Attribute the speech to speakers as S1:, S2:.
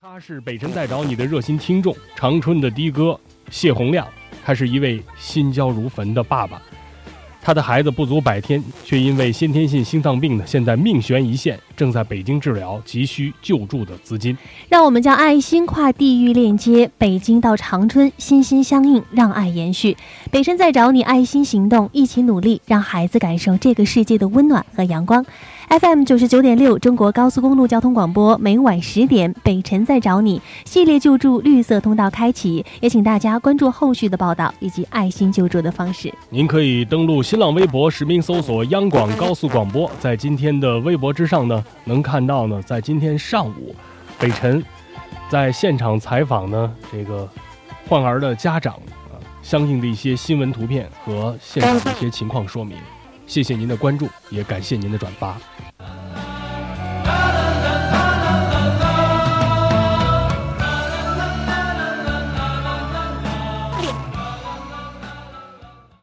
S1: 他是北辰在找你的热心听众，长春的的哥谢洪亮，他是一位心焦如焚的爸爸，他的孩子不足100天，却因为先天性心脏病呢，现在命悬一线，正在北京治疗，急需救助的资金。
S2: 让我们将爱心跨地域链接，北京到长春，心心相印，让爱延续。北辰在找你，爱心行动，一起努力，让孩子感受这个世界的温暖和阳光。FM 99.6中国高速公路交通广播，每晚10点，北辰在找你系列救助绿色通道开启，也请大家关注后续的报道以及爱心救助的方式。
S1: 您可以登录新浪微博，实名搜索央广高速广播，在今天的微博之上呢，能看到呢，在今天上午，北辰在现场采访呢这个患儿的家长相应的一些新闻图片和现场的一些情况说明。谢谢您的关注，也感谢您的转发。